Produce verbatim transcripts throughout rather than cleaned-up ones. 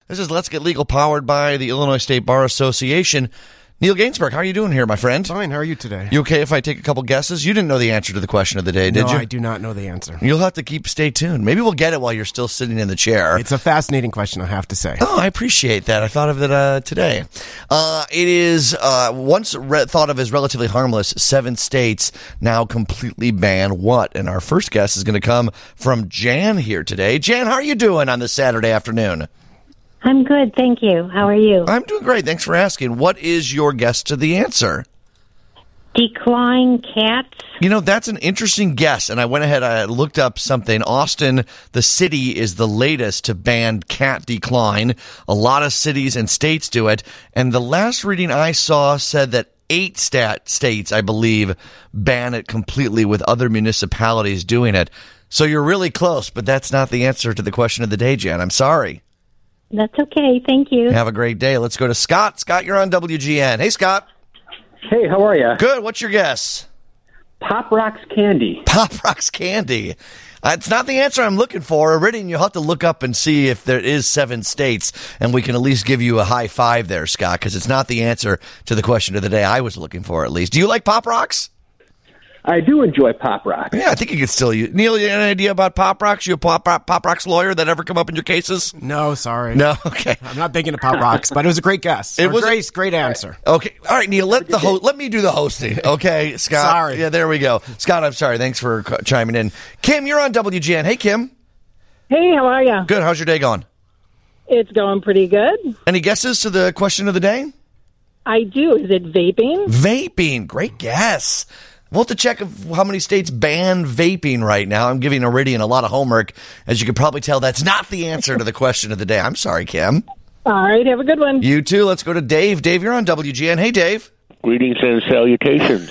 This is Let's Get Legal, powered by the Illinois State Bar Association. Neil Gainsbourg, how are you doing here, my friend? Fine. How are you today? You okay if I take a couple guesses? You didn't know the answer to the question of the day, did no, you? I do not know the answer. You'll have to keep stay tuned. Maybe we'll get it while you're still sitting in the chair. It's a fascinating question, I have to say. Oh, I appreciate that. I thought of it uh, today. Uh, it is uh, once re- thought of as relatively harmless. Seven states now completely ban what? And our first guess is going to come from Jan here today. Jan, how are you doing on this Saturday afternoon? I'm good, thank you. How are you? I'm doing great. Thanks for asking. What is your guess to the answer? Decline cats. You know, that's an interesting guess, and I went ahead, I looked up something. Austin, the city, is the latest to ban cat decline. A lot of cities and states do it, and the last reading I saw said that eight stat states, I believe, ban it completely, with other municipalities doing it. So you're really close, but that's not the answer to the question of the day, Jan. I'm sorry. That's okay, thank you. Have a great day. Let's go to Scott. Scott, you're on W G N. Hey, Scott. Hey, how are you? Good. What's your guess? Pop Rocks candy. Pop Rocks candy. Uh, it's not the answer I'm looking for. Iridian, you'll have to look up and see if there is seven states, and we can at least give you a high five there, Scott, because it's not the answer to the question of the day I was looking for, at least. Do you like Pop Rocks? I do enjoy Pop Rocks. Yeah, I think you could still use. Neil, you have any idea about Pop Rocks? You a Pop, Pop, Pop Rocks lawyer that ever come up in your cases? No, sorry. No? Okay. I'm not big into Pop Rocks, but it was a great guess. It Or was a- great, great answer. Okay. All right, Neil, let the ho- let me do the hosting. Okay, Scott. Sorry. Yeah, there we go. Scott, I'm sorry. Thanks for c- chiming in. Kim, you're on W G N. Hey, Kim. Hey, how are you? Good. How's your day going? It's going pretty good. Any guesses to the question of the day? I do. Is it vaping? Vaping. Great guess. We'll have to check if, how many states ban vaping right now. I'm giving Iridian a lot of homework. As you can probably tell, that's not the answer to the question of the day. I'm sorry, Kim. All right, have a good one. You too. Let's go to Dave. Dave, you're on W G N. Hey, Dave. Greetings and salutations.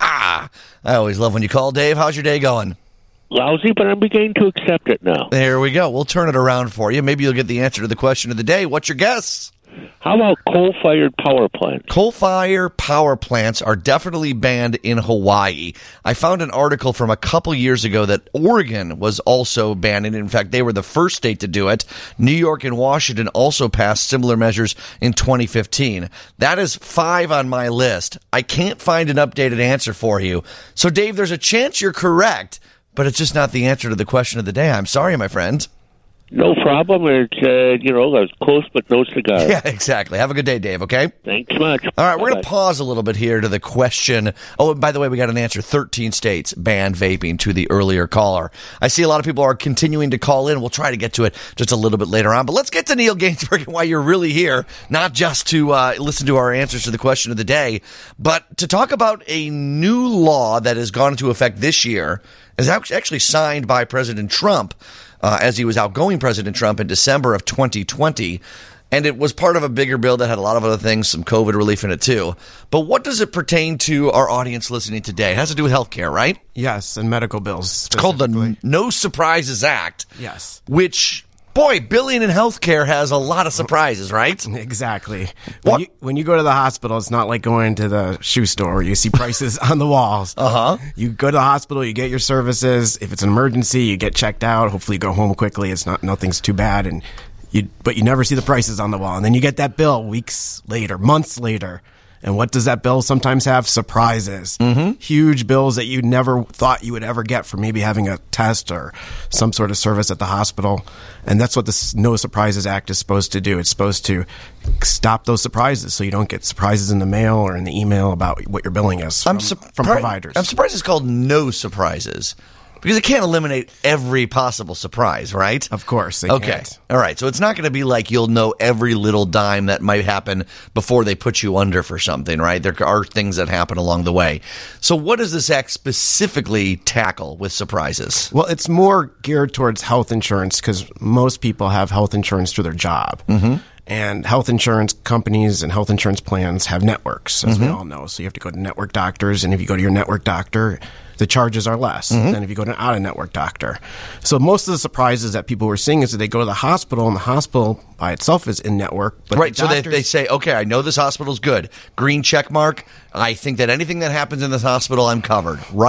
I always love when you call, Dave. How's your day going? Lousy, but I'm beginning to accept it now. There we go. We'll turn it around for you. Maybe you'll get the answer to the question of the day. What's your guess? How about coal-fired power plants? Coal-fired power plants are definitely banned in Hawaii. I found an article from a couple years ago that Oregon was also banning it. In fact, they were the first state to do it. New York and Washington also passed similar measures in twenty fifteen. That is five on my list. I can't find an updated answer for you. So, Dave, there's a chance you're correct, but it's just not the answer to the question of the day. I'm sorry, my friend. No problem. It's, uh, you know, I was close but no cigar. Yeah, exactly. Have a good day, Dave, okay? Thanks much. All right, we're going Bye-bye. to pause a little bit here to the question. Oh, and by the way, we got an answer. thirteen states ban vaping to the earlier caller. I see a lot of people are continuing to call in. We'll try to get to it just a little bit later on. But let's get to Neil Gainsbourg and why you're really here, not just to uh, listen to our answers to the question of the day, but to talk about a new law that has gone into effect this year, is actually signed by President Trump. Uh, as he was outgoing President Trump in December of twenty twenty. And it was part of a bigger bill that had a lot of other things, some COVID relief in it too. But what does it pertain to our audience listening today? It has to do with healthcare, right? Yes, and medical bills. It's called the No Surprises Act. Yes. Which, boy, billing in healthcare has a lot of surprises, right? Exactly. What? When you, when you go to the hospital, it's not like going to the shoe store where you see prices on the walls. Uh-huh. You go to the hospital, you get your services. If it's an emergency, you get checked out. Hopefully you go home quickly. It's not, nothing's too bad. And you, but you never see the prices on the wall. And then you get that bill weeks later, months later. And what does that bill sometimes have? Surprises. Mm-hmm. Huge bills that you never thought you would ever get for maybe having a test or some sort of service at the hospital. And that's what this No Surprises Act is supposed to do. It's supposed to stop those surprises so you don't get surprises in the mail or in the email about what your billing is from, I'm surpri- from providers. I'm surprised it's called No Surprises. Because it can't eliminate every possible surprise, right? Of course, they okay. can't. All right. So it's not going to be like you'll know every little dime that might happen before they put you under for something, right? There are things that happen along the way. So what does this act specifically tackle with surprises? Well, it's more geared towards health insurance because most people have health insurance through their job. Mm-hmm. And health insurance companies and health insurance plans have networks, as mm-hmm. we all know. So you have to go to network doctors, and if you go to your network doctor, the charges are less mm-hmm. than if you go to an out-of-network doctor. So most of the surprises that people were seeing is that they go to the hospital, and the hospital by itself is in-network. But right, the so they, doctors- they say, okay, I know this hospital's good. Green check mark. I think that anything that happens in this hospital, I'm covered, right?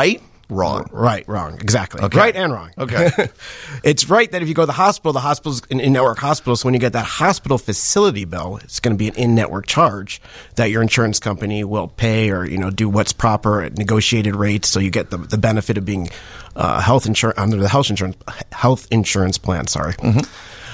wrong. Right, wrong. Exactly. Okay. Right and wrong. Okay. It's right that if you go to the hospital, the hospital's an in-network hospital, so when you get that hospital facility bill, it's going to be an in-network charge that your insurance company will pay or, you know, do what's proper at negotiated rates, so you get the, the benefit of being uh, health insurance under the health insurance health insurance plan, sorry. Mm-hmm.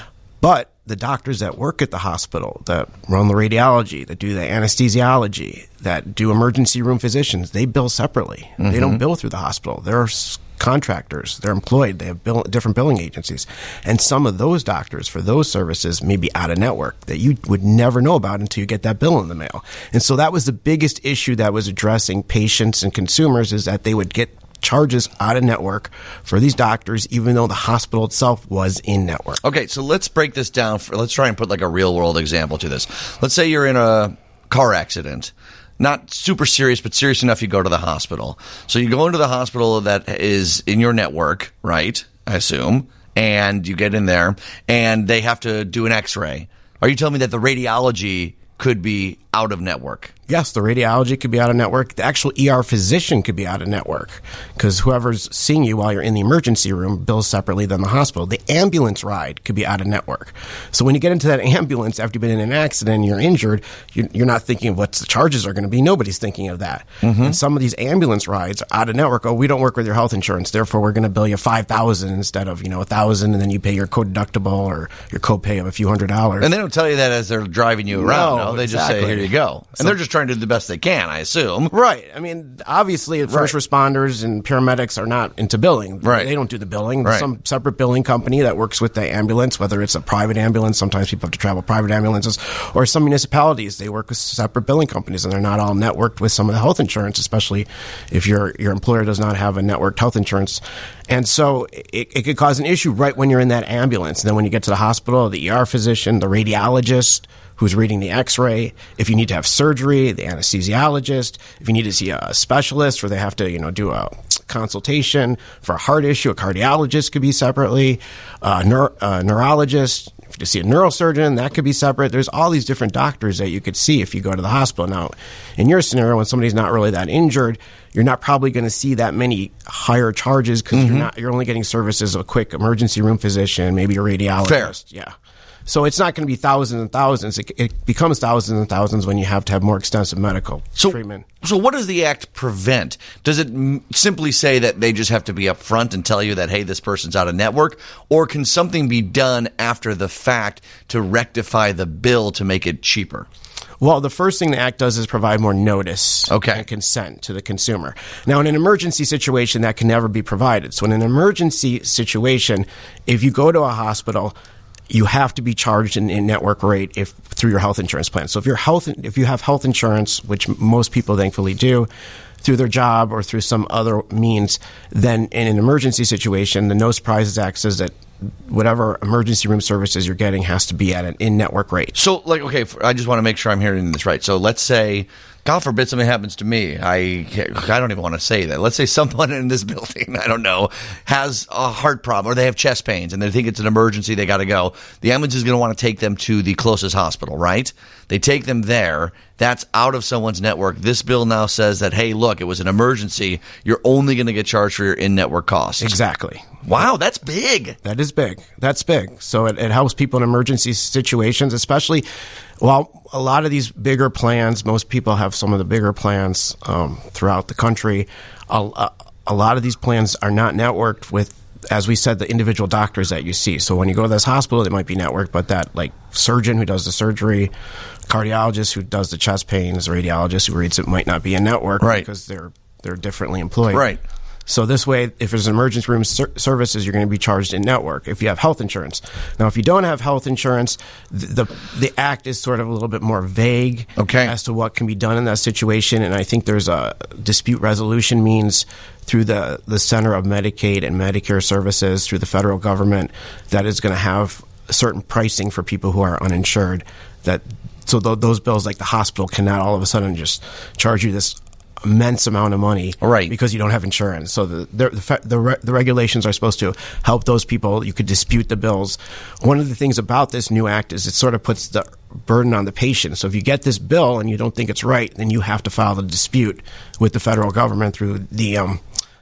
But the doctors that work at the hospital, that run the radiology, that do the anesthesiology, that do emergency room physicians, they bill separately. Mm-hmm. They don't bill through the hospital. They're s- contractors. They're employed. They have bill- different billing agencies. And some of those doctors for those services may be out of network that you would never know about until you get that bill in the mail. And so that was the biggest issue that was addressing patients and consumers, is that they would get charges out of network for these doctors, even though the hospital itself was in network. Okay, so let's break this down. For, let's try and put like a real world example to this. Let's say you're in a car accident. Not super serious, but serious enough you go to the hospital. So you go into the hospital that is in your network, right? I assume. And you get in there and they have to do an x-ray. Are you telling me that the radiology could be out of network? Yes, the radiology could be out of network. The actual E R physician could be out of network because whoever's seeing you while you're in the emergency room bills separately than the hospital. The ambulance ride could be out of network. So when you get into that ambulance after you've been in an accident and you're injured, you're not thinking of what the charges are going to be. Nobody's thinking of that. Mm-hmm. And some of these ambulance rides are out of network. Oh, we don't work with your health insurance, therefore we're going to bill you five thousand dollars instead of, you know, one thousand dollars, and then you pay your co-deductible or your copay of a few hundred dollars. And they don't tell you that as they're driving you around. No, no they exactly. just say, here you go. And so, they're just trying to do the best they can, I assume. Right. I mean, obviously, first right. responders and paramedics are not into billing. Right. They don't do the billing. Right. There's some separate billing company that works with the ambulance, whether it's a private ambulance. Sometimes people have to travel private ambulances. Or some municipalities, they work with separate billing companies, and they're not all networked with some of the health insurance, especially if your your employer does not have a networked health insurance. And so it, it could cause an issue right when you're in that ambulance. And then when you get to the hospital, the E R physician, the radiologist who's reading the x-ray, if you need to have surgery, the anesthesiologist, if you need to see a specialist where they have to, you know, do a consultation for a heart issue, a cardiologist could be separately, a neuro, a neurologist, if you see a neurosurgeon, that could be separate. There's all these different doctors that you could see if you go to the hospital. Now, in your scenario, when somebody's not really that injured, you're not probably going to see that many higher charges because mm-hmm. you're not, you're only getting services of a quick emergency room physician, maybe a radiologist. Fair. Yeah. So it's not going to be thousands and thousands. It, it becomes thousands and thousands when you have to have more extensive medical so, treatment. So what does the act prevent? Does it m- simply say that they just have to be upfront and tell you that, hey, this person's out of network? Or can something be done after the fact to rectify the bill to make it cheaper? Well, the first thing the Act does is provide more notice okay. and consent to the consumer. Now, in an emergency situation, that can never be provided. So in an emergency situation, if you go to a hospital, you have to be charged an in-network rate if through your health insurance plan. So if your health, if you have health insurance, which most people thankfully do, through their job or through some other means, then in an emergency situation, the No Surprises Act says that whatever emergency room services you're getting has to be at an in-network rate. So, like, okay, I just want to make sure I'm hearing this right. So let's say, God forbid something happens to me. I I don't even want to say that. Let's say someone in this building, I don't know, has a heart problem or they have chest pains and they think it's an emergency, they got to go. The ambulance is going to want to take them to the closest hospital, right? They take them there. That's out of someone's network. This bill now says that, hey, look, it was an emergency. You're only going to get charged for your in-network costs. Exactly. Wow, that's big. That is big. That's big. So it, it helps people in emergency situations, especially, well, a lot of these bigger plans, most people have some of the bigger plans um, throughout the country. A, a, a lot of these plans are not networked with, as we said, the individual doctors that you see. So when you go to this hospital, they might be networked, but that like surgeon who does the surgery, cardiologist who does the chest pains, radiologist who reads it might not be in network right. because they're they're differently employed. Right. So this way, if there's emergency room ser- services, you're going to be charged in network if you have health insurance. Now, if you don't have health insurance, the the, the act is sort of a little bit more vague okay. as to what can be done in that situation. And I think there's a dispute resolution means through the, the Center of Medicaid and Medicare Services through the federal government that is going to have certain pricing for people who are uninsured. That so th- those bills, like the hospital, cannot all of a sudden just charge you this immense amount of money right. because you don't have insurance. So the the the, the, re, the regulations are supposed to help those people. You could dispute the bills. One of the things about this new act is it sort of puts the burden on the patient. So if you get this bill and you don't think it's right, then you have to file the dispute with the federal government through the um,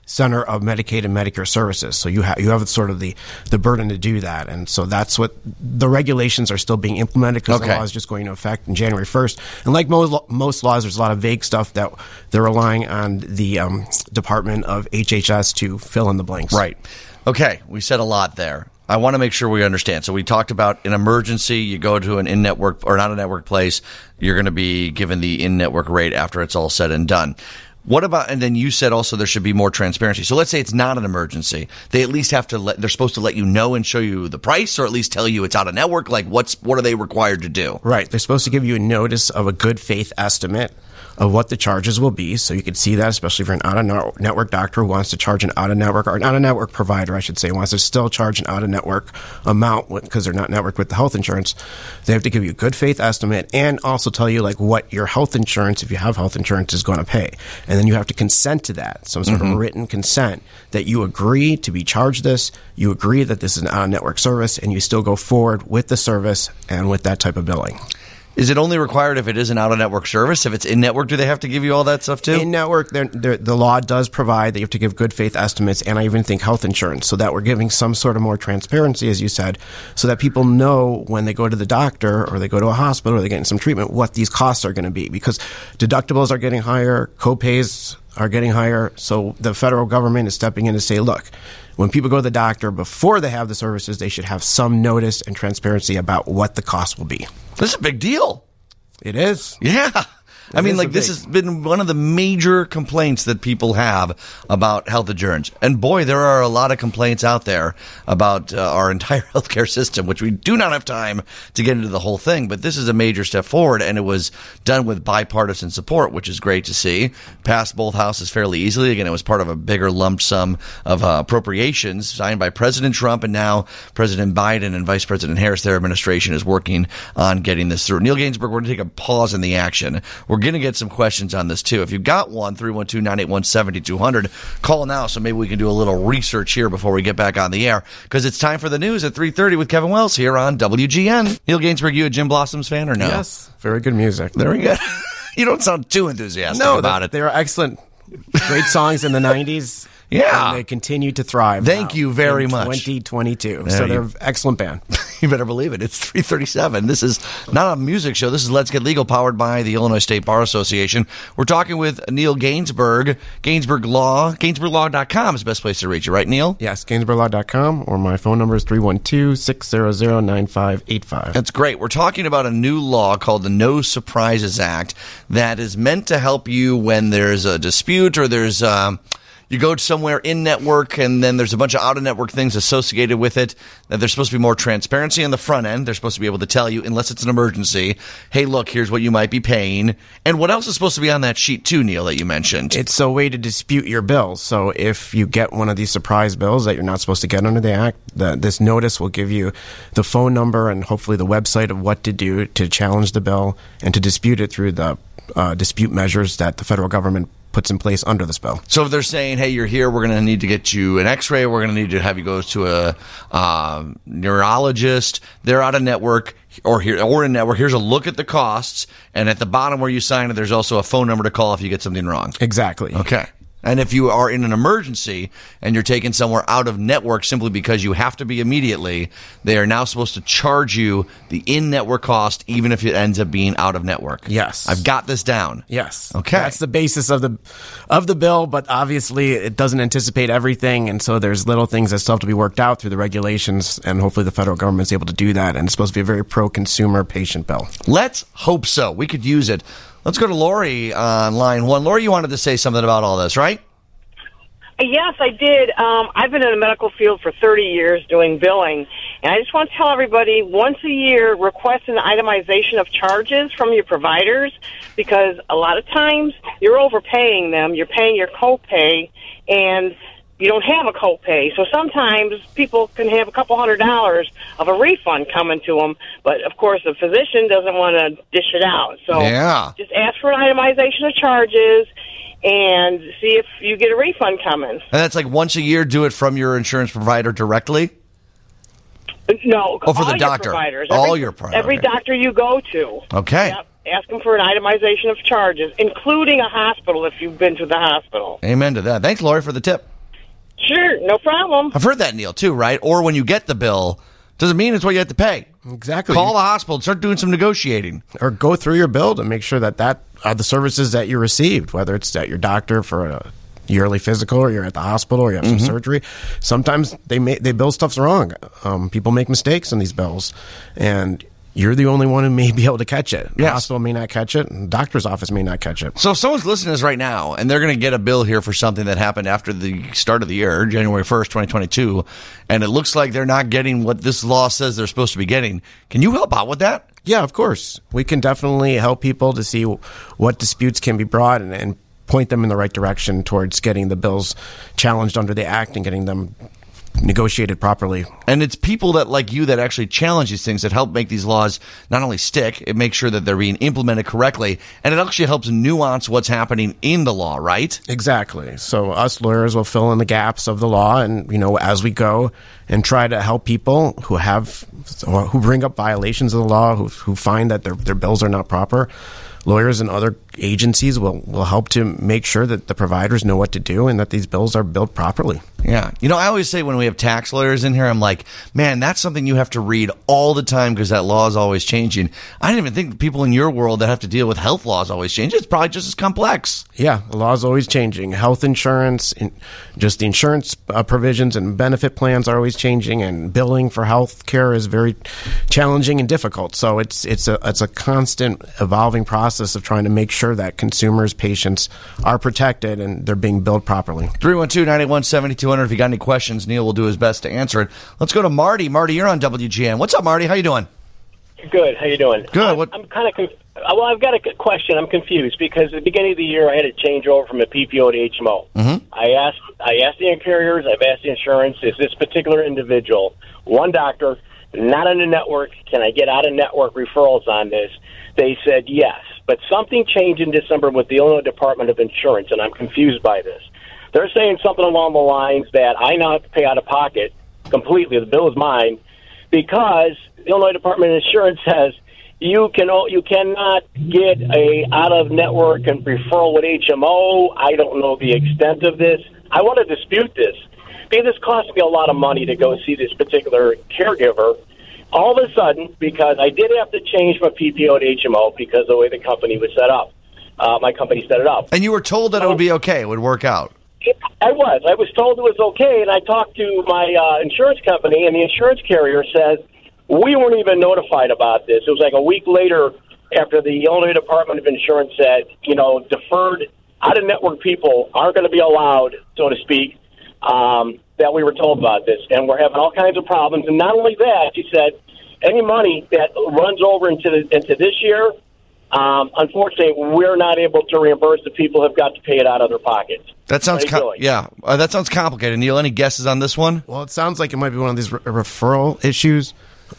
center of Medicaid and Medicare services. So you have you have sort of the, the burden to do that. And so that's what the regulations are still being implemented because Okay. the law is just going into effect in January first. And like most, most laws, there's a lot of vague stuff that they're relying on the um, Department of H H S to fill in the blanks. Right. Okay, we said a lot there. I want to make sure we understand. So we talked about an emergency. You go to an in-network or not a network place, you're going to be given the in-network rate after it's all said and done. What about, and then you said also there should be more transparency. So let's say it's not an emergency. They at least have to let, they're supposed to let you know and show you the price or at least tell you it's out of network. Like what's, what are they required to do? Right. They're supposed to give you a notice of a good faith estimate of what the charges will be. So you can see that, especially if you're an out-of-network doctor who wants to charge an out-of-network, or an out-of-network provider, I should say, wants to still charge an out-of-network amount because they're not networked with the health insurance. They have to give you a good faith estimate and also tell you like what your health insurance, if you have health insurance, is going to pay. And then you have to consent to that, some sort Mm-hmm. of written consent that you agree to be charged this, you agree that this is an out-of-network service, and you still go forward with the service and with that type of billing. Is it only required if it is an out-of-network service? If it's in-network, do they have to give you all that stuff too? In network, they're, they're, the law does provide that you have to give good faith estimates, and I even think health insurance, so that we're giving some sort of more transparency, as you said, so that people know when they go to the doctor or they go to a hospital or they're getting some treatment what these costs are going to be, because deductibles are getting higher, co-pays are getting higher, so the federal government is stepping in to say, look, when people go to the doctor before they have the services, they should have some notice and transparency about what the cost will be. This is a big deal. It is. Yeah. I mean, is like, a this big- has been one of the major complaints that people have about health insurance. And boy, there are a lot of complaints out there about uh, our entire healthcare system, which we do not have time to get into the whole thing. But this is a major step forward, and it was done with bipartisan support, which is great to see. Passed both houses fairly easily. Again, it was part of a bigger lump sum of uh, appropriations signed by President Trump, and now President Biden and Vice President Harris, their administration, is working on getting this through. Neil Gainsbourg, we're going to take a pause in the action. We're going to get some questions on this, too. If you've got one, three one two, nine eight one, seven two zero zero, call now so maybe we can do a little research here before we get back on the air, because it's time for the news at three thirty with Kevin Wells here on W G N. Neil Gainsbourg, you a Jim Blossoms fan or no? Yes. Very good music. There we go. You don't sound too enthusiastic No, about they, it. they are excellent, great songs in the nineties. Yeah. And they continue to thrive. Thank now you very in much. twenty twenty-two. There So you- they're an excellent band. You better believe it. It's three thirty-seven. This is not a music show. This is Let's Get Legal, powered by the Illinois State Bar Association. We're talking with Neil Gainsbourg, Gainsbourg Law. Gainsbourg Law dot com is the best place to reach you, right, Neil? Yes, Gainsbourg Law dot com, or my phone number is three one two, six zero zero, nine five eight five. That's great. We're talking about a new law called the No Surprises Act that is meant to help you when there's a dispute or there's um, you go somewhere in network and then there's a bunch of out of network things associated with it. That there's supposed to be more transparency on the front end. They're supposed to be able to tell you, unless it's an emergency, hey, look, here's what you might be paying. And what else is supposed to be on that sheet too, Neil, that you mentioned? It's a way to dispute your bills. So if you get one of these surprise bills that you're not supposed to get under the Act, the, this notice will give you the phone number and hopefully the website of what to do to challenge the bill and to dispute it through the uh, dispute measures that the federal government puts in place under this bill. So if they're saying, hey, you're here, we're going to need to get you an x-ray, we're going to need to have you go to a um, neurologist, they're out of network or here or in network, here's a look at the costs, and at the bottom where you sign it, there's also a phone number to call if you get something wrong. Exactly. Okay. And if you are in an emergency and you're taken somewhere out of network simply because you have to be immediately, they are now supposed to charge you the in-network cost even if it ends up being out of network. Yes. I've got this down. Yes. Okay. That's the basis of the of the bill, but obviously it doesn't anticipate everything, and so there's little things that still have to be worked out through the regulations, and hopefully the federal government's able to do that, and it's supposed to be a very pro-consumer patient bill. Let's hope so. We could use it. Let's go to Lori on line one. Lori, you wanted to say something about all this, right? Yes, I did. Um, I've been in the medical field for thirty years doing billing, and I just want to tell everybody, once a year, request an itemization of charges from your providers, because a lot of times you're overpaying them. You're paying your copay, and you don't have a copay. So sometimes people can have a couple hundred dollars of a refund coming to them, but of course the physician doesn't want to dish it out. So Yeah. just ask for an itemization of charges and see if you get a refund coming. And that's like once a year, do it from your insurance provider directly? No, Oh, for all the your doctor. providers. All every, your providers. Every doctor you go to. Okay. Yep. Ask them for an itemization of charges, including a hospital if you've been to the hospital. Amen to that. Thanks, Lori, for the tip. Sure, no problem. I've heard that, Neil, too, right? Or when you get the bill, doesn't mean it's what you have to pay. Exactly. Call the hospital and start doing some negotiating. Or go through your bill to make sure that that are the services that you received, whether it's at your doctor for a yearly physical, or you're at the hospital, or you have some Mm-hmm. surgery. Sometimes they may, they bill stuff's wrong. Um, people make mistakes in these bills, and you're the only one who may be able to catch it. The Yes. hospital may not catch it, and the doctor's office may not catch it. So if someone's listening to this right now, and they're going to get a bill here for something that happened after the start of the year, January first, twenty twenty-two, and it looks like they're not getting what this law says they're supposed to be getting, can you help out with that? Yeah, of course. We can definitely help people to see what disputes can be brought and, and point them in the right direction towards getting the bills challenged under the Act and getting them negotiated properly. And it's people that like you that actually challenge these things that help make these laws not only stick, it makes sure that they're being implemented correctly, and it actually helps nuance what's happening in the law, right? Exactly. So us lawyers will fill in the gaps of the law, and you know, as we go and try to help people who have who bring up violations of the law, who who find that their their bills are not proper. Lawyers and other agencies will, will help to make sure that the providers know what to do and that these bills are billed properly. Yeah. You know, I always say when we have tax lawyers in here, I'm like, man, that's something you have to read all the time because that law is always changing. I didn't even think the people in your world that have to deal with health laws always change. It's probably just as complex. Yeah, the law is always changing. Health insurance, in, just the insurance uh, provisions and benefit plans are always changing, and billing for health care is very challenging and difficult. So it's it's a it's a constant evolving process of trying to make sure that consumers, patients are protected and they're being billed properly. three one two, nine eight one, seven two zero zero. If you got any questions, Neil will do his best to answer it. Let's go to Marty. Marty, you're on W G N. What's up, Marty? How you doing? Good. How you doing? Good. I'm, What? I'm kind of conf- well. I've got a question. I'm confused because at the beginning of the year, I had to change over from a P P O to H M O. Mm-hmm. I asked. I asked the carriers. I've asked the insurance. Is this particular individual one doctor, not on the network? Can I get out of network referrals on this? They said yes, but something changed in December with the Illinois Department of Insurance, and I'm confused by this. They're saying something along the lines that I now have to pay out of pocket completely. The bill is mine because the Illinois Department of Insurance says you can you cannot get a out of network and referral with H M O. I don't know the extent of this. I want to dispute this because this costs me a lot of money to go see this particular caregiver. All of a sudden, because I did have to change my P P O to H M O because of the way the company was set up. Uh, my company set it up. And you were told that it would be okay. It would work out. I was. I was told it was okay, and I talked to my uh, insurance company, and the insurance carrier says, we weren't even notified about this. It was like a week later after the Illinois Department of Insurance said, you know, deferred out-of-network people aren't going to be allowed, so to speak, um, that we were told about this. And we're having all kinds of problems. And not only that, she said, any money that runs over into the, into this year, um, unfortunately, we're not able to reimburse the people who have got to pay it out of their pockets. That sounds What are you com- doing? yeah. Uh, that sounds complicated. Neil, any guesses on this one? Well, it sounds like it might be one of these re- referral issues.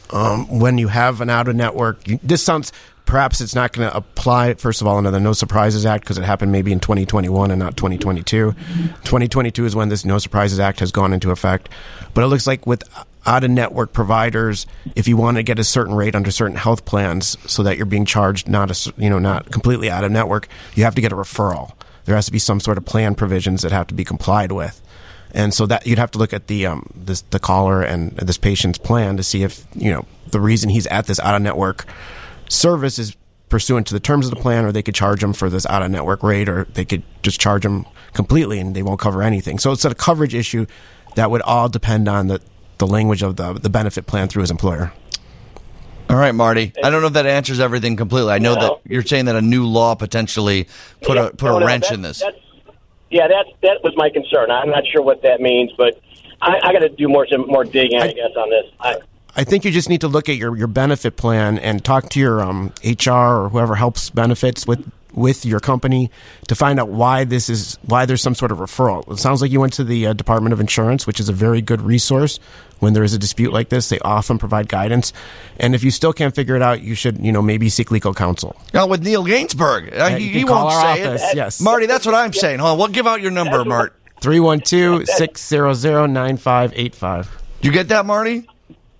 Um, when you have an out-of-network, you, this sounds, perhaps it's not going to apply, first of all, under the No Surprises Act because it happened maybe in twenty twenty-one and not twenty twenty-two. twenty twenty-two is when this No Surprises Act has gone into effect. But it looks like with out-of-network providers, if you want to get a certain rate under certain health plans so that you're being charged not a, you know, not completely out-of-network, you have to get a referral. There has to be some sort of plan provisions that have to be complied with. And so that you'd have to look at the um, this, the caller and this patient's plan to see if, you know, the reason he's at this out-of-network service is pursuant to the terms of the plan, or they could charge him for this out-of-network rate, or they could just charge him completely and they won't cover anything. So it's a coverage issue that would all depend on the, the language of the, the benefit plan through his employer. All right, Marty. I don't know if that answers everything completely. I know No. that you're saying that a new law potentially put Yeah, a put no, a no, wrench that's- in this. that's- Yeah, that that was my concern. I'm not sure what that means, but I, I got to do more some more digging, I, I- guess, on this. I, I think you just need to look at your, your benefit plan and talk to your um, H R or whoever helps benefits with with your company to find out why this is why there's some sort of referral. It sounds like you went to the uh, Department of Insurance, which is a very good resource when there is a dispute like this. They often provide guidance, and if you still can't figure it out, you should you know maybe seek legal counsel. Oh, with Neil Gainsberg. Uh, he you can he call won't our say office, it. yes. Marty, that's what I'm saying. Hold on. We'll give out your number, Mart. three one two, six zero zero, nine five eight five. Did you get that, Marty?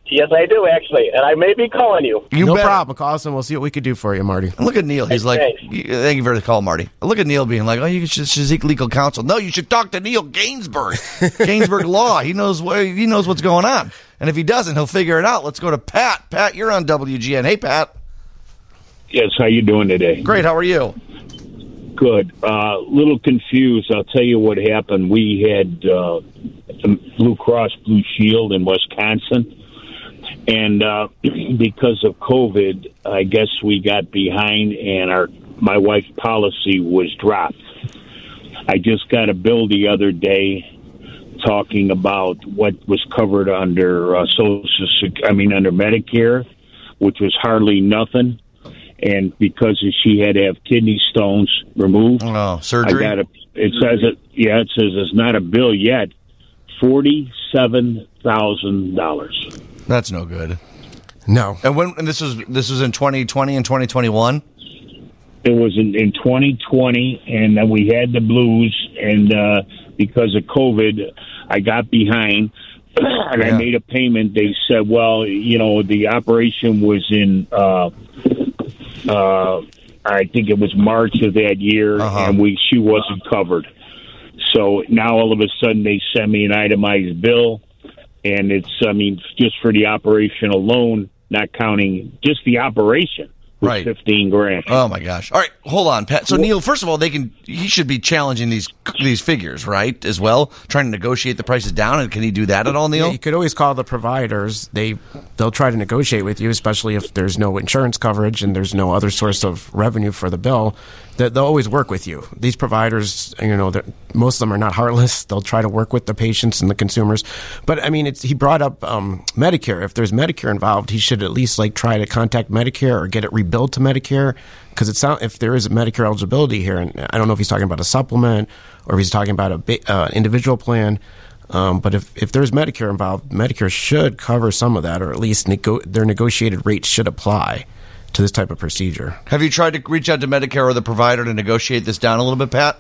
Yes, I do, actually. And I may be calling you. You no better. problem. Call us and we'll see what we can do for you, Marty. Look at Neil. He's like, Thanks. thank you for the call, Marty. Look at Neil being like, oh, you should, should seek legal counsel. No, you should talk to Neil Gainsbourg. Gainsbourg Law. He knows what, he knows what's going on. And if he doesn't, he'll figure it out. Let's go to Pat. Pat, you're on W G N. Hey, Pat. Yes, how you doing today? Great. How are you? Good. A uh, little confused. I'll tell you what happened. We had uh, Blue Cross Blue Shield in Wisconsin. And uh, because of COVID, I guess we got behind, and our my wife's policy was dropped. I just got a bill the other day talking about what was covered under uh, Social Sec- I mean under Medicare, which was hardly nothing. And because she had to have kidney stones removed, oh, surgery. I got a, it says it. Yeah, it says it's not a bill yet. Forty-seven thousand dollars. That's no good. No. And when and this was this was in twenty twenty and twenty twenty-one. It was in, in twenty twenty, and then we had the blues, and uh, because of COVID, I got behind, and Yeah. I made a payment. They said, well, you know, the operation was in, uh, uh, I think it was March of that year, Uh-huh. and we she wasn't covered. So now all of a sudden they send me an itemized bill, and it's, I mean, just for the operation alone, not counting just the operation, was Right. fifteen grand. Oh my gosh! All right, hold on, Pat. So Neil, first of all, they can he should be challenging these these figures, right? As well, trying to negotiate the prices down. And can he do that at all, Neil? Yeah, you could always call the providers. They they'll try to negotiate with you, especially if there's no insurance coverage and there's no other source of revenue for the bill. That they'll always work with you. These providers, you know, most of them are not heartless. They'll try to work with the patients and the consumers. But I mean, it's, he brought up um, Medicare. If there's Medicare involved, he should at least like try to contact Medicare or get it rebilled to Medicare. Because it's not, if there is a Medicare eligibility here, and I don't know if he's talking about a supplement or if he's talking about a ba- uh, individual plan. Um, but if, if there's Medicare involved, Medicare should cover some of that, or at least nego- their negotiated rates should apply to this type of procedure. Have you tried to reach out to Medicare or the provider to negotiate this down a little bit, Pat?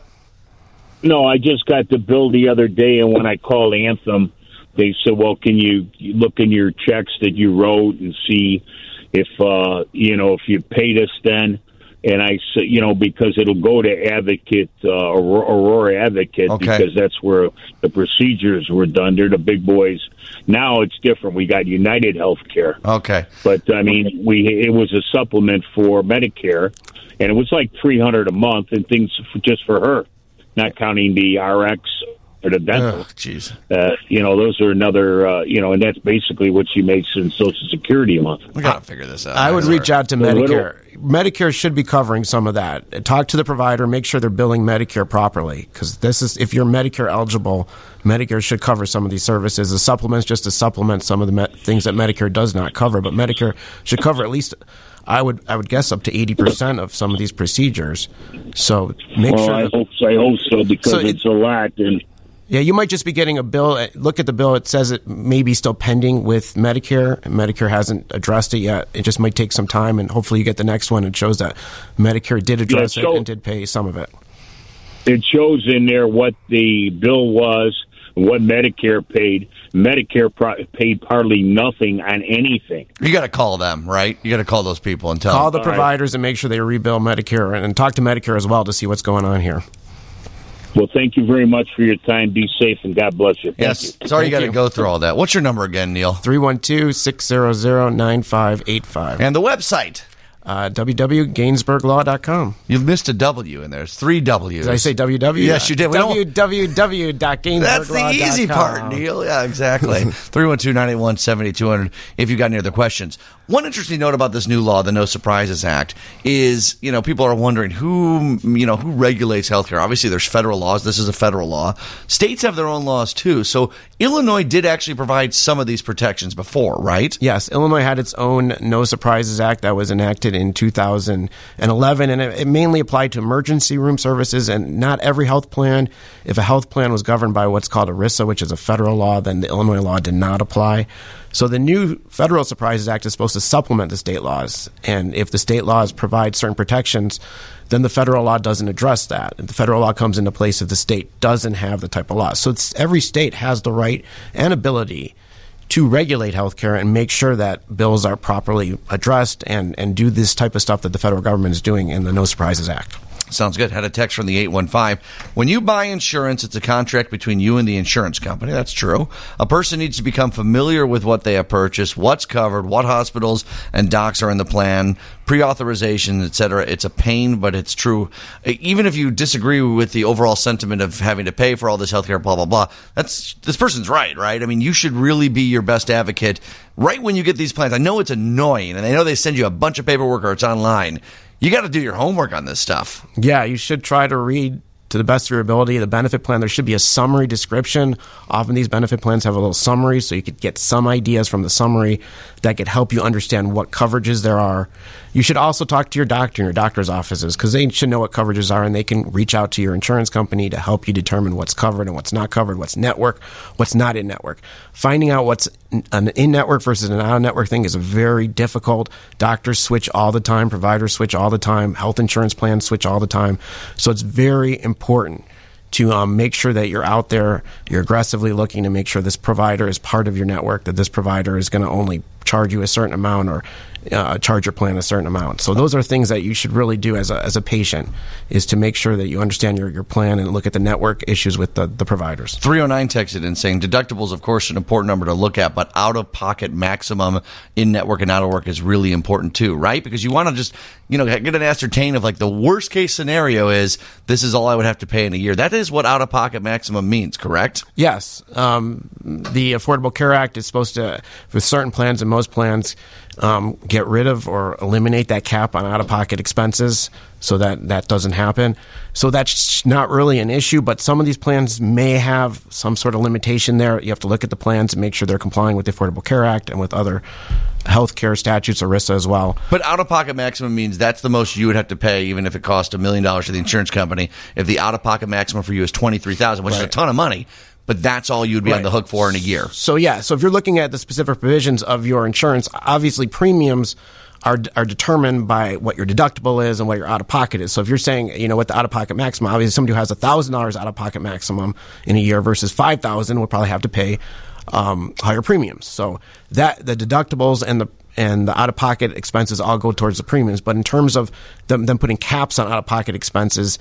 No, I just got the bill the other day, and when I called Anthem, they said, well, can you look in your checks that you wrote and see if, uh, you know, if you paid us then? And I said, you know, because it'll go to Advocate, uh, Aurora Advocate, Okay. because that's where the procedures were done. They're the big boys. Now it's different. We got United Healthcare. Okay. But, I mean, we it was a supplement for Medicare, and it was like three hundred dollars a month and things for, just for her, not counting the R X or the dental. Ugh, jeez. Uh, you know, those are another, uh, you know, and that's basically what she makes in Social Security a month. We gotta figure this out. I would reach out to A little- Medicare. Medicare should be covering some of that. Talk to the provider, make sure they're billing Medicare properly, because this is, if you're Medicare eligible, Medicare should cover some of these services. The supplements just to supplement some of the me- things that Medicare does not cover, but Medicare should cover at least, I would I would guess, up to eighty percent of some of these procedures. So make Well, sure. I that- hope so, I hope so, because So it- it's a lot. And Yeah, you might just be getting a bill. Look at the bill. It says it may be still pending with Medicare. Medicare hasn't addressed it yet. It just might take some time, and hopefully you get the next one. It shows that Medicare did address Yeah, so- it and did pay some of it. it shows in there what the bill was, what Medicare paid. Medicare pro- paid hardly nothing on anything. You got to call them, right? You got to call those people and tell Call them. the providers and make sure they rebill Medicare, and, and talk to Medicare as well to see what's going on here. Well, thank you very much for your time. Be safe, and God bless you. Thank Yes. you. Sorry you Thank got to you. go through all that. What's your number again, Neil? three one two, six hundred, nine five eight five. And the website. Uh, w w w dot gainsbourg law dot com. You missed a W in there. It's three W's. Did I say W W? Yes, you did. We don't- w w w dot gainsbourg law dot com. That's the easy part, Neil. Yeah, exactly. three one two, nine eight one, seven two zero zero if you got any other questions. One interesting note about this new law, the No Surprises Act, is, you know, people are wondering who, you know, who regulates healthcare. Obviously, there's federal laws. This is a federal law. States have their own laws, too. So Illinois did actually provide some of these protections before, right? Yes, Illinois had its own No Surprises Act that was enacted in two thousand eleven, and it, it mainly applied to emergency room services and not every health plan. If a health plan was governed by what's called ERISA, which is a federal law, then the Illinois law did not apply. So the new Federal Surprises Act is supposed to supplement the state laws, and if the state laws provide certain protections, then the federal law doesn't address that. The federal law comes into place if the state doesn't have the type of law. So it's, every state has the right and ability to regulate healthcare and make sure that bills are properly addressed and, and do this type of stuff that the federal government is doing in the No Surprises Act. Sounds good. Had a text from the eight one five. When you buy insurance, it's a contract between you and the insurance company. That's true. A person needs to become familiar with what they have purchased, what's covered, what hospitals and docs are in the plan, pre-authorization, et cetera. It's a pain, but it's true. Even if you disagree with the overall sentiment of having to pay for all this healthcare, blah, blah, blah, that's this person's right, right? I mean, you should really be your best advocate right when you get these plans. I know it's annoying, and I know they send you a bunch of paperwork or it's online. You got to do your homework on this stuff. Yeah, you should try to read to the best of your ability the benefit plan. There should be a summary description. Often these benefit plans have a little summary, so you could get some ideas from the summary that could help you understand what coverages there are. You should also talk to your doctor in your doctor's offices because they should know what coverages are, and they can reach out to your insurance company to help you determine what's covered and what's not covered, what's network, what's not in network. Finding out what's an in-network versus an out-of-network thing is very difficult. Doctors switch all the time. Providers switch all the time. Health insurance plans switch all the time. So it's very important to um, make sure that you're out there, you're aggressively looking to make sure this provider is part of your network, that this provider is going to only charge you a certain amount or uh, charge your plan a certain amount. So those are things that you should really do as a as a patient, is to make sure that you understand your, your plan and look at the network issues with the, the providers. three oh nine texted in saying deductibles, of course, an important number to look at, but out-of-pocket maximum in-network and out-of-work is really important too, right? Because you want to just, you know, get an ascertain of like the worst-case scenario is this is all I would have to pay in a year. That is what out-of-pocket maximum means, correct? Yes. Um, the Affordable Care Act is supposed to, with certain plans and most plans, um, get rid of or eliminate that cap on out-of-pocket expenses so that that doesn't happen. So that's not really an issue, but some of these plans may have some sort of limitation there. You have to look at the plans and make sure they're complying with the Affordable Care Act and with other health care statutes, ERISA as well. But out-of-pocket maximum means that's the most you would have to pay, even if it cost a million dollars to the insurance company. If the out-of-pocket maximum for you is twenty-three thousand dollars, which Right. is a ton of money, but that's all you'd be Right. on the hook for in a year. So yeah, so if you're looking at the specific provisions of your insurance, obviously premiums are are determined by what your deductible is and what your out-of-pocket is. So if you're saying, you know, what the out-of-pocket maximum, obviously somebody who has one thousand dollars out-of-pocket maximum in a year versus five thousand dollars will probably have to pay um, higher premiums. So that the deductibles and the and the out-of-pocket expenses all go towards the premiums. But in terms of them, them putting caps on out-of-pocket expenses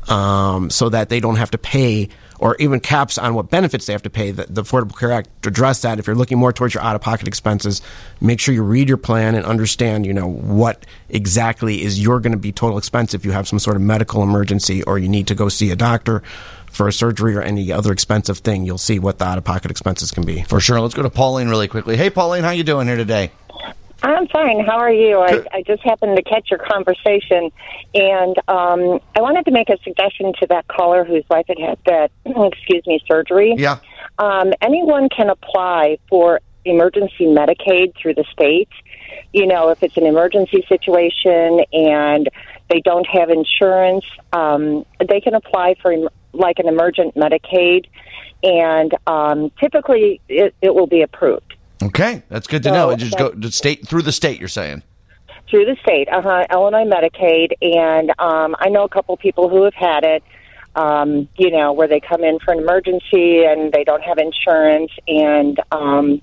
um, so that they don't have to pay, or even caps on what benefits they have to pay, the, the Affordable Care Act to address that. If you're looking more towards your out-of-pocket expenses, make sure you read your plan and understand, you know, what exactly is your going to be total expense if you have some sort of medical emergency or you need to go see a doctor for a surgery or any other expensive thing. You'll see what the out-of-pocket expenses can be. For sure. Let's go to Pauline really quickly. Hey, Pauline, how you doing here today? I'm fine. How are you? I, I just happened to catch your conversation, and um, I wanted to make a suggestion to that caller whose wife had had that, excuse me, surgery. Yeah. Um, anyone can apply for emergency Medicaid through the state. You know, if it's an emergency situation and they don't have insurance, um, they can apply for em- like an emergent Medicaid, and um, typically it, it will be approved. Okay, that's good to So know. It just go that- to state through the state. You're saying Through the state, uh-huh, Illinois Medicaid, and um, I know a couple people who have had it, um, you know, where they come in for an emergency and they don't have insurance, and um,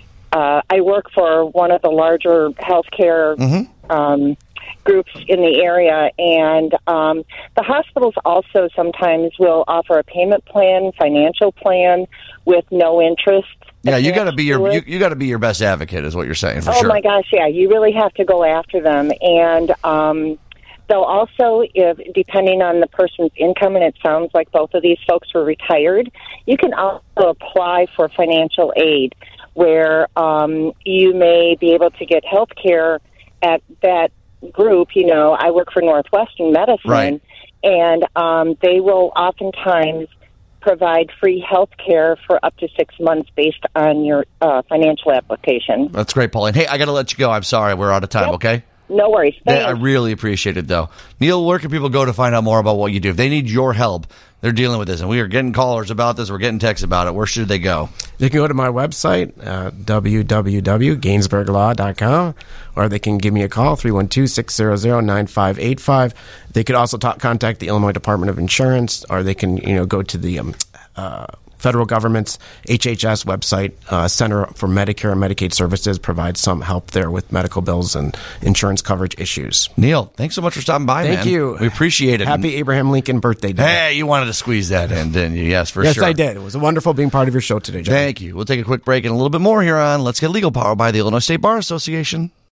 uh, I work for one of the larger healthcare mm-hmm. um, groups in the area, and um, the hospitals also sometimes will offer a payment plan, financial plan with no interest. Yeah, you got to be your to you, it. you got to be your best advocate, is what you're saying for oh sure. my gosh, yeah, you really have to go after them, and um, they'll also, if depending on the person's income, and it sounds like both of these folks were retired, you can also apply for financial aid, where um, you may be able to get health care at that group. You know, I work for Northwestern Medicine, Right. and um, they will oftentimes provide free health care for up to six months based on your uh, financial application. That's great, Pauline. Hey, I got to let you go. I'm sorry, we're out of time. Yep. Okay. No worries. Yeah, I Thanks. really appreciate it, though. Neil, where can people go to find out more about what you do? If they need your help, they're dealing with this, and we are getting callers about this. We're getting texts about it. Where should they go? They can go to my website, uh, w w w dot gainsburg law dot com, or they can give me a call, three one two, six zero zero, nine five eight five. They could also talk, contact the Illinois Department of Insurance, or they can, you know, go to the um, uh, federal government's H H S website, uh, Center for Medicare and Medicaid Services, provides some help there with medical bills and insurance coverage issues. Neil, thanks so much for stopping by, Thank man. you. We appreciate it. Happy Abraham Lincoln birthday day. Hey, you wanted to squeeze that in, didn't you? Yes, for yes, sure. Yes, I did. It was wonderful being part of your show today, John. Thank you. We'll take a quick break and a little bit more here on Let's Get Legal, powered by the Illinois State Bar Association.